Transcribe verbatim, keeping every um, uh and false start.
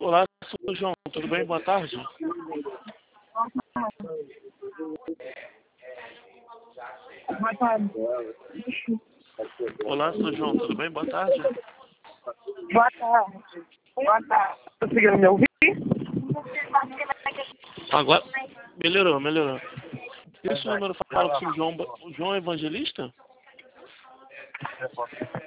Olá, sou o João, tudo bem? Boa tarde. Boa tarde. Olá, sou o João, tudo bem? Boa tarde. Boa tarde. Boa tarde. Tá conseguindo me ouvir? Agora, melhorou, melhorou. Esse número fala com o João, o João Evangelista?